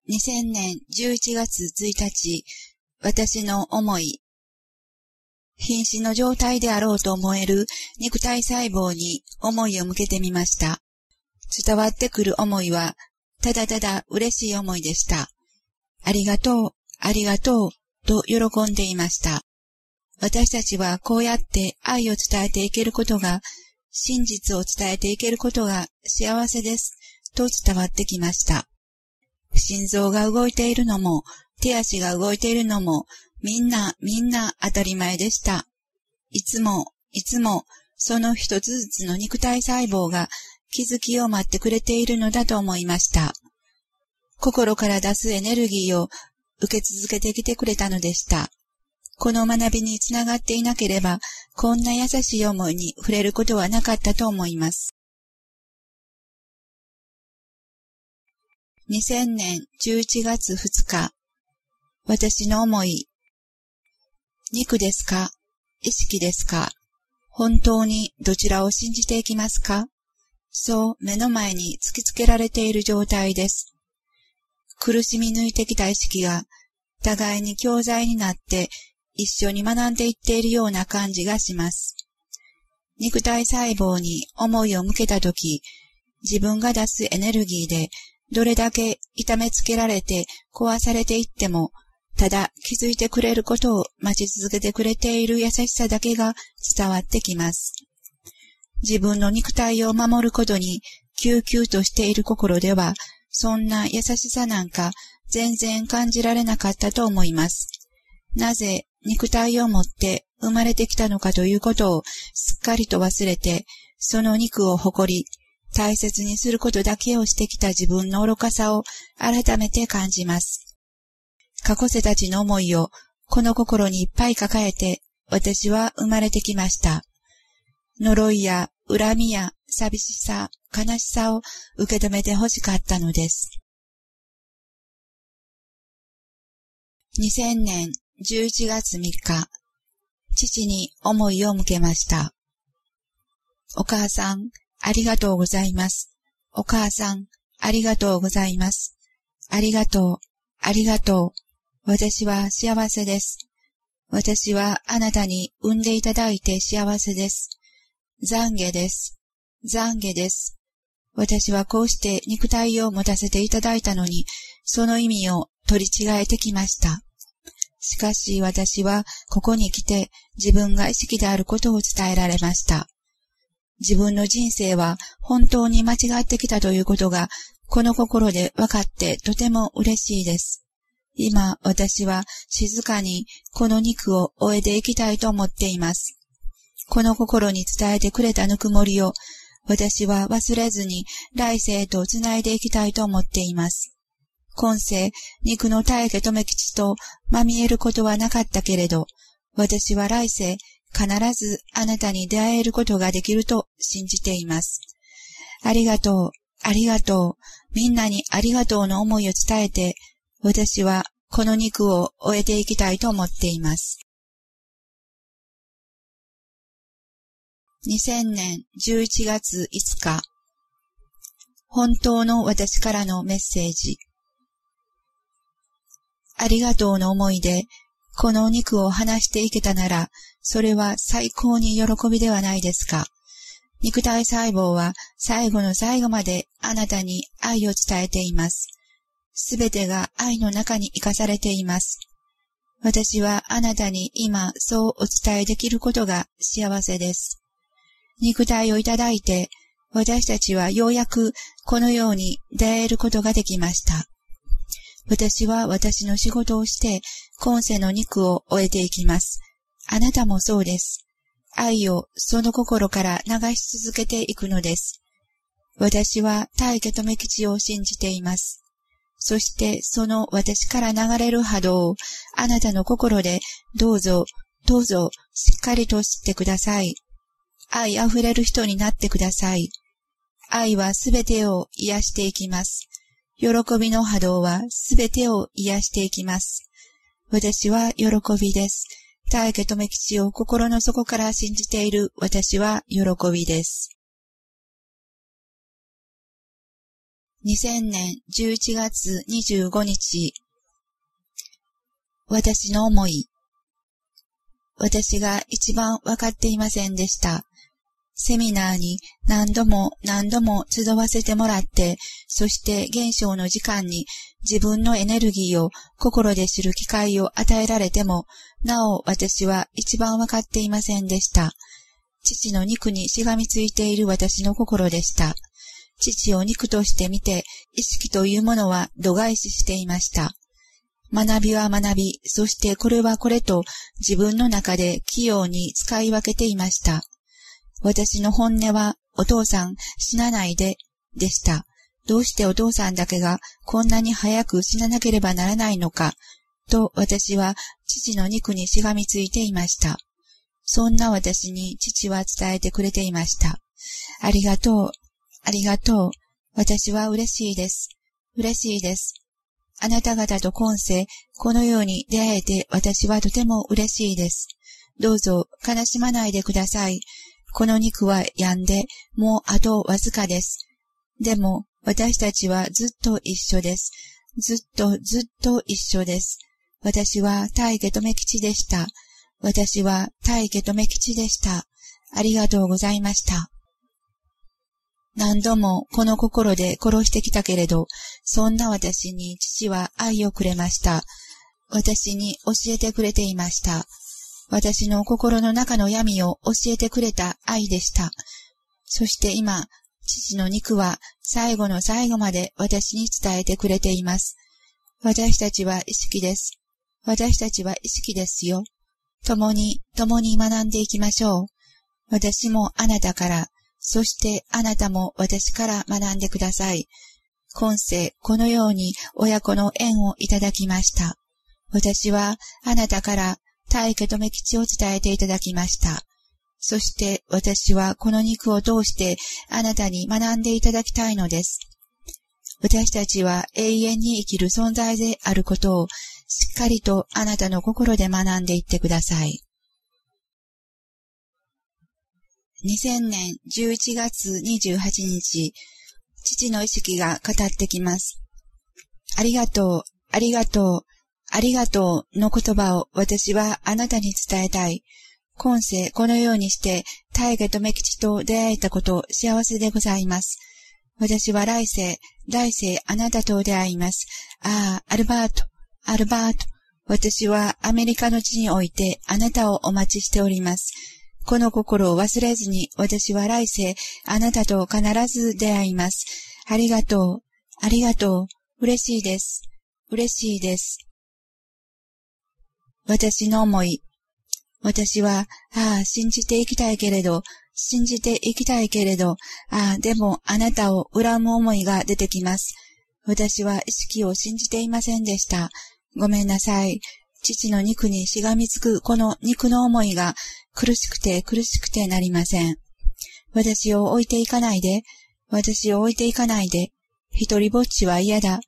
2000年11月1日、私の思い。瀕死の状態であろうと思える肉体細胞に思いを向けてみました。伝わってくる思いは、ただただ嬉しい思いでした。ありがとう、ありがとう、と喜んでいました。私たちはこうやって愛を伝えていけることが、真実を伝えていけることが幸せです、と伝わってきました。心臓が動いているのも、手足が動いているのも、みんな当たり前でした。いつも、その一つずつの肉体細胞が気づきを待ってくれているのだと思いました。心から出すエネルギーを受け続けてきてくれたのでした。この学びにつながっていなければ、こんな優しい思いに触れることはなかったと思います。2000年11月2日、私の思い。肉ですか？意識ですか？本当にどちらを信じていきますか？そう目の前に突きつけられている状態です。苦しみ抜いてきた意識が互いに教材になって一緒に学んでいっているような感じがします。肉体細胞に思いを向けたとき、自分が出すエネルギーでどれだけ痛めつけられて壊されていっても、ただ気づいてくれることを待ち続けてくれている優しさだけが伝わってきます。自分の肉体を守ることに救急としている心では、そんな優しさなんか全然感じられなかったと思います。なぜ肉体を持って生まれてきたのかということをすっかりと忘れて、その肉を誇り、大切にすることだけをしてきた自分の愚かさを改めて感じます。過去世たちの思いをこの心にいっぱい抱えて私は生まれてきました。呪いや恨みや寂しさ、悲しさを受け止めて欲しかったのです。2000年11月3日、父に思いを向けました。お母さん、ありがとうございます。お母さん、ありがとうございます。ありがとう、ありがとう。私は幸せです。私はあなたに産んでいただいて幸せです。懺悔です。懺悔です。私はこうして肉体を持たせていただいたのに、その意味を取り違えてきました。しかし私はここに来て自分が意識であることを伝えられました。自分の人生は本当に間違ってきたということがこの心で分かってとても嬉しいです。今私は静かにこの肉を終えていきたいと思っています。この心に伝えてくれたぬくもりを私は忘れずに来世へとつないでいきたいと思っています。今世、肉の大家留吉とまみえることはなかったけれど、私は来世、必ずあなたに出会えることができると信じています。ありがとう、ありがとう、みんなにありがとうの思いを伝えて、私はこの肉を終えていきたいと思っています。2000年11月5日、本当の私からのメッセージ。ありがとうの思いで、このお肉を離していけたなら、それは最高に喜びではないですか。肉体細胞は最後の最後まであなたに愛を伝えています。すべてが愛の中に生かされています。私はあなたに今そうお伝えできることが幸せです。肉体をいただいて、私たちはようやくこのように出会えることができました。私は私の仕事をして、今世の肉を終えていきます。あなたもそうです。愛をその心から流し続けていくのです。私は大家留吉を信じています。そしてその私から流れる波動をあなたの心でどうぞしっかりと知ってください。愛あふれる人になってください。愛はすべてを癒していきます。喜びの波動はすべてを癒していきます。私は喜びです。大家留吉を心の底から信じている私は喜びです。 2000年11月25日。私の思い。私が一番わかっていませんでした。セミナーに何度も集わせてもらって、そして現象の時間に自分のエネルギーを心で知る機会を与えられても、なお私は一番わかっていませんでした。父の肉にしがみついている私の心でした。父を肉として見て、意識というものは度外視していました。学びは学び、そしてこれはこれと自分の中で器用に使い分けていました。私の本音は、お父さん死なないで、でした。どうしてお父さんだけがこんなに早く死ななければならないのか、と私は父の肉にしがみついていました。そんな私に父は伝えてくれていました。ありがとう。ありがとう。私は嬉しいです。嬉しいです。あなた方と今世、このように出会えて私はとても嬉しいです。どうぞ悲しまないでください。この肉は病んで、もうあとわずかです。でも私たちはずっと一緒です。ずっと一緒です。私は大家留吉でした。私は大家留吉でした。ありがとうございました。何度もこの心で殺してきたけれど、そんな私に父は愛をくれました。私に教えてくれていました。私の心の中の闇を教えてくれた愛でした。そして今、父の肉は最後の最後まで私に伝えてくれています。私たちは意識です。私たちは意識ですよ。共に学んでいきましょう。私もあなたから、そしてあなたも私から学んでください。今世このように親子の縁をいただきました。私はあなたから大家留吉を伝えていただきました。そして私はこの肉を通してあなたに学んでいただきたいのです。私たちは永遠に生きる存在であることをしっかりとあなたの心で学んでいってください。2000年11月28日、父の意識が語ってきます。ありがとう、ありがとう、ありがとうの言葉を私はあなたに伝えたい。今世このようにして大家留吉と出会えたこと幸せでございます。私は来世あなたと出会います。ああ、アルバート。私はアメリカの地においてあなたをお待ちしております。この心を忘れずに私は来世あなたと必ず出会います。ありがとう。ありがとう。嬉しいです。嬉しいです。私の思い。私は、信じていきたいけれど、でもあなたを恨む思いが出てきます。私は意識を信じていませんでした。ごめんなさい。父の肉にしがみつくこの肉の思いが苦しくてなりません。私を置いていかないで。一人ぼっちは嫌だ。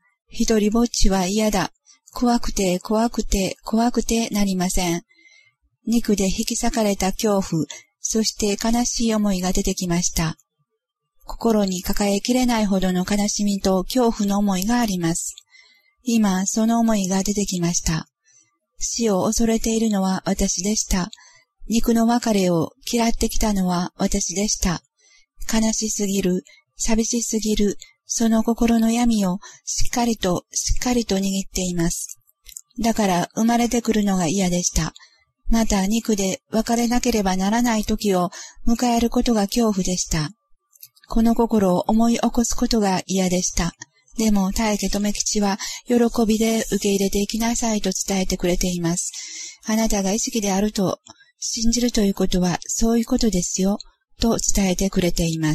怖くてなりません。肉で引き裂かれた恐怖、そして悲しい思いが出てきました。心に抱えきれないほどの悲しみと恐怖の思いがあります。今、その思いが出てきました。死を恐れているのは私でした。肉の別れを嫌ってきたのは私でした。悲しすぎる、寂しすぎる、その心の闇をしっかりと握っています。だから生まれてくるのが嫌でした。また肉で別れなければならない時を迎えることが恐怖でした。この心を思い起こすことが嫌でした。でも大家留吉は喜びで受け入れていきなさいと伝えてくれています。あなたが意識であると信じるということはそういうことですよと伝えてくれています。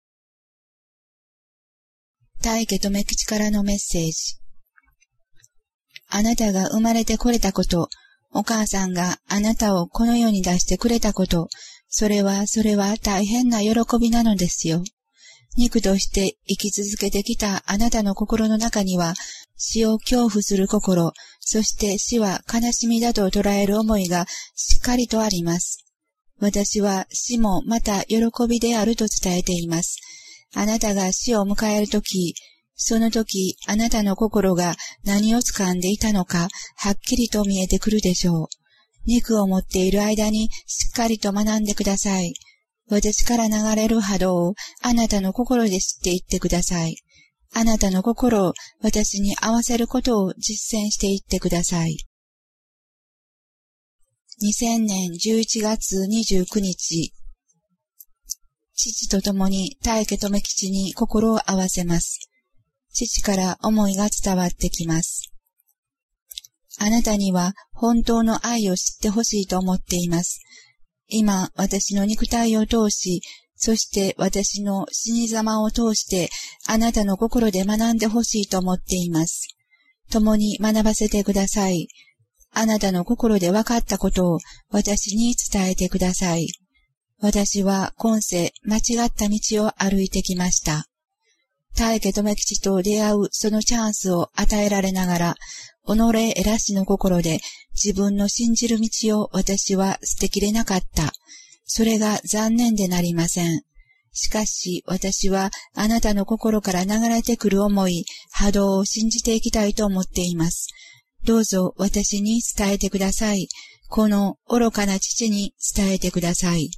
大家留吉からのメッセージ。あなたが生まれてこれたこと、お母さんがあなたをこの世に出してくれたこと、それは大変な喜びなのですよ。肉として生き続けてきたあなたの心の中には、死を恐怖する心、そして死は悲しみだと捉える思いがしっかりとあります。私は死もまた喜びであると伝えています。あなたが死を迎えるとき、 その時、あなたの心が何を掴んでいたのか、はっきりと見えてくるでしょう。肉を持っている間にしっかりと学んでください。私から流れる波動をあなたの心で知っていってください。あなたの心を私に合わせることを実践していってください。2000年11月29日、父と共に大家留吉に心を合わせます。父から思いが伝わってきます。あなたには本当の愛を知ってほしいと思っています。今、私の肉体を通し、そして私の死に様を通して、あなたの心で学んでほしいと思っています。共に学ばせてください。あなたの心で分かったことを私に伝えてください。私は今世間違った道を歩いてきました。大家留吉と出会うそのチャンスを与えられながら、己得らしの心で自分の信じる道を私は捨てきれなかった。それが残念でなりません。しかし私はあなたの心から流れてくる思い、波動を信じていきたいと思っています。どうぞ私に伝えてください。この愚かな父に伝えてください。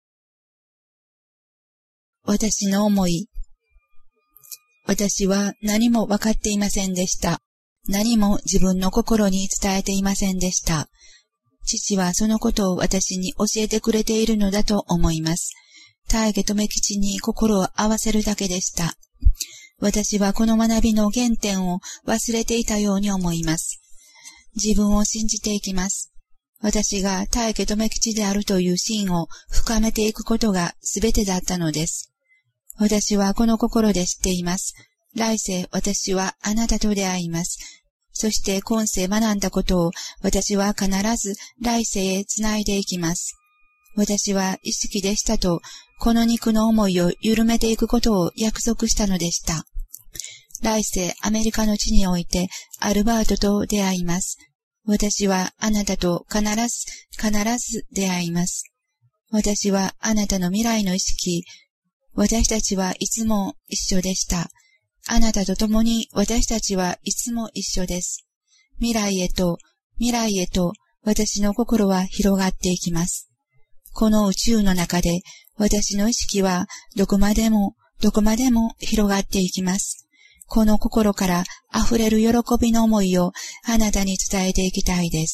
私の思い。私は何も分かっていませんでした。何も自分の心に伝えていませんでした。父はそのことを私に教えてくれているのだと思います。大家留吉に心を合わせるだけでした。私はこの学びの原点を忘れていたように思います。自分を信じていきます。私が大家留吉であるという真を深めていくことが全てだったのです。私はこの心で知っています。来世私はあなたと出会います。そして今世学んだことを私は必ず来世へつないでいきます。私は意識でしたとこの肉の思いを緩めていくことを約束したのでした。来世アメリカの地においてアルバートと出会います。私はあなたと必ず出会います。私はあなたの未来の意識、私たちはいつも一緒でした。あなたと共に私たちはいつも一緒です。未来へと私の心は広がっていきます。この宇宙の中で私の意識はどこまでも広がっていきます。この心から溢れる喜びの思いをあなたに伝えていきたいです。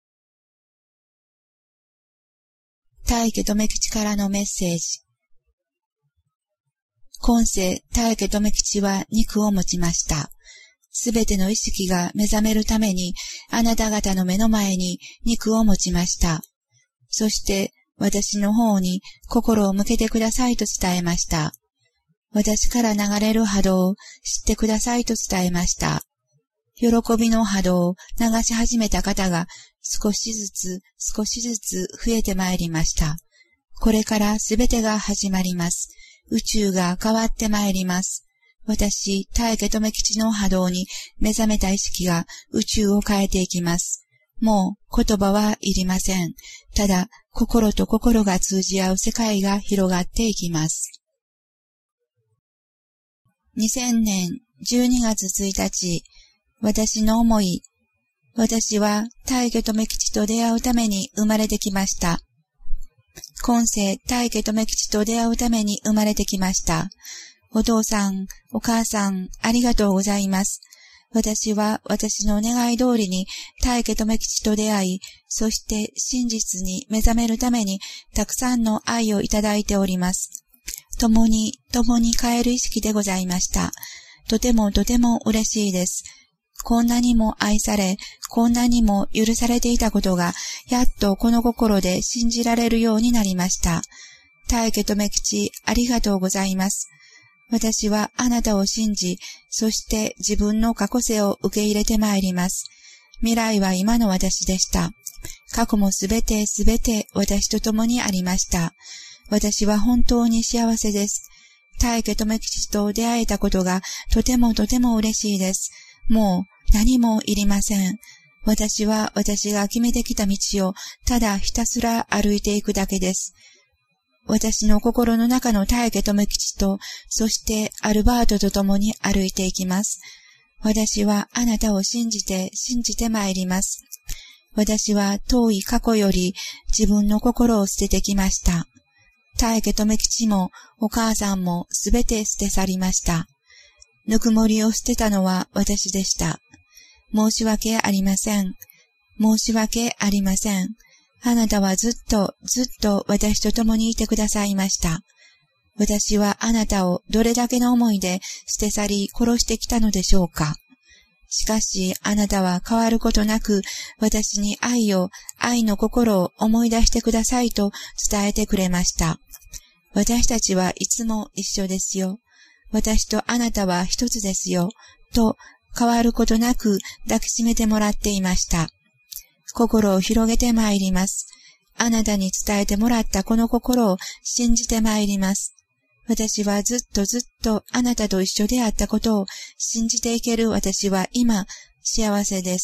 大家留吉からのメッセージ。今世、大家留吉は肉を持ちました。すべての意識が目覚めるために、あなた方の目の前に肉を持ちました。そして、私の方に心を向けてくださいと伝えました。私から流れる波動を知ってくださいと伝えました。喜びの波動を流し始めた方が少しずつ増えてまいりました。これからすべてが始まります。宇宙が変わってまいります。私、大家留吉の波動に目覚めた意識が宇宙を変えていきます。もう言葉はいりません。ただ、心と心が通じ合う世界が広がっていきます。2000年12月1日、私の思い。私は大家留吉と出会うために生まれてきました。今世、大家留吉と出会うために生まれてきました。お父さん、お母さん、ありがとうございます。私は私の願い通りに大家留吉と出会い、そして真実に目覚めるためにたくさんの愛をいただいております。共に変える意識でございました。とても嬉しいです。こんなにも愛され、こんなにも許されていたことが、やっとこの心で信じられるようになりました。大家留吉、ありがとうございます。私はあなたを信じ、そして自分の過去世を受け入れてまいります。未来は今の私でした。過去もすべて私と共にありました。私は本当に幸せです。大家留吉と出会えたことがとても嬉しいです。もう何もいりません。私は私が決めてきた道をただひたすら歩いていくだけです。 私の心の中の大家留吉と、そしてアルバートと共に歩いていきます。私はあなたを信じて参ります。私は遠い過去より自分の心を捨ててきました。大家留吉もお母さんもすべて捨て去りました。ぬくもりを捨てたのは私でした。申し訳ありません。申し訳ありません。あなたはずっと私と共にいてくださいました。私はあなたをどれだけの思いで捨て去り殺してきたのでしょうか。しかしあなたは変わることなく私に愛の心を思い出してくださいと伝えてくれました。私たちはいつも一緒ですよ。私とあなたは一つですよ。と変わることなく抱きしめてもらっていました。心を広げて参ります。あなたに伝えてもらったこの心を信じて参ります。私はずっとあなたと一緒であったことを信じていける私は今幸せです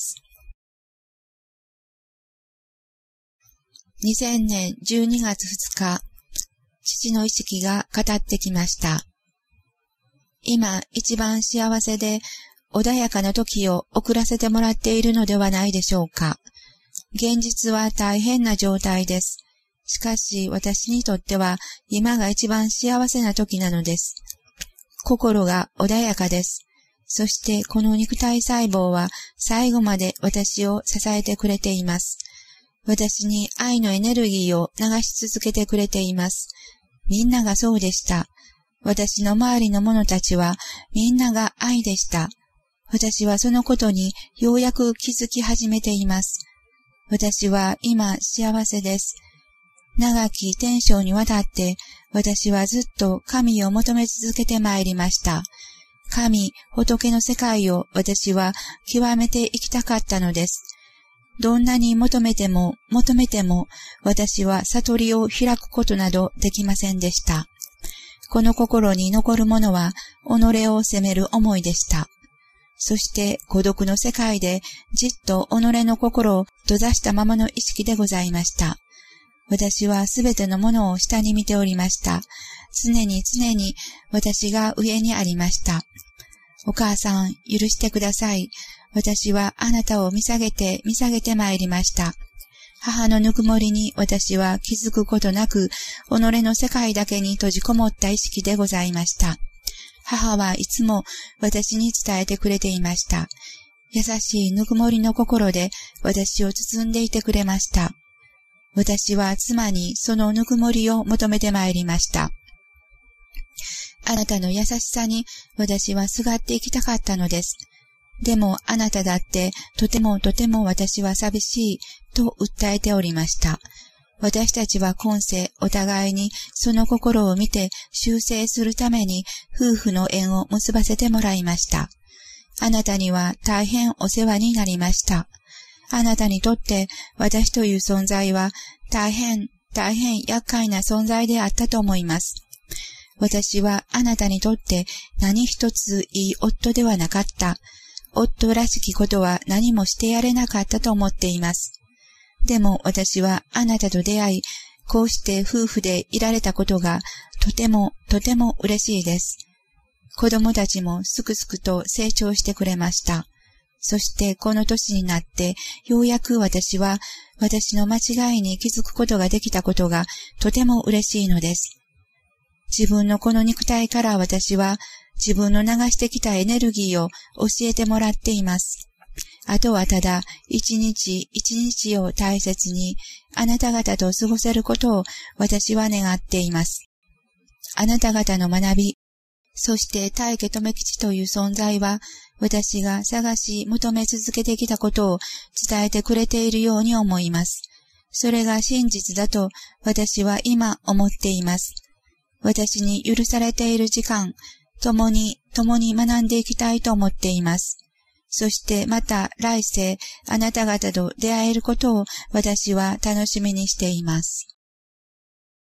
。2000年12月2日、父の意識が語ってきました。今一番幸せで穏やかな時を送らせてもらっているのではないでしょうか。現実は大変な状態です。しかし私にとっては今が一番幸せな時なのです。心が穏やかです。そしてこの肉体細胞は最後まで私を支えてくれています。私に愛のエネルギーを流し続けてくれています。みんながそうでした。私の周りの者たちはみんなが愛でした。私はそのことにようやく気づき始めています。私は今幸せです。長き天生にわたって私はずっと神を求め続けてまいりました。神、仏の世界を私は極めていきたかったのです。どんなに求めても私は悟りを開くことなどできませんでした。この心に残るものは己を責める思いでした。そして孤独の世界でじっと己の心を閉ざしたままの意識でございました。私はすべてのものを下に見ておりました。常に私が上にありました。お母さん、許してください。私はあなたを見下げて参りました。母のぬくもりに私は気づくことなく、己の世界だけに閉じこもった意識でございました。母はいつも私に伝えてくれていました。優しいぬくもりの心で私を包んでいてくれました。私は妻にそのぬくもりを求めてまいりました。あなたの優しさに私はすがっていきたかったのです。でもあなただってとても私は寂しいと訴えておりました。私たちは今世お互いにその心を見て修正するために夫婦の縁を結ばせてもらいました。あなたには大変お世話になりました。あなたにとって私という存在は大変厄介な存在であったと思います。私はあなたにとって何一ついい夫ではなかった。夫らしきことは何もしてやれなかったと思っています。でも私はあなたと出会い、こうして夫婦でいられたことがとても嬉しいです。子供たちもすくすくと成長してくれました。そしてこの年になってようやく私は私の間違いに気づくことができたことがとても嬉しいのです。自分のこの肉体から私は自分の流してきたエネルギーを教えてもらっています。あとはただ一日一日を大切にあなた方と過ごせることを私は願っています。あなた方の学び、そして大家留吉という存在は私が探し求め続けてきたことを伝えてくれているように思います。それが真実だと私は今思っています。私に許されている時間、共に学んでいきたいと思っています。そしてまた来世あなた方と出会えることを私は楽しみにしています。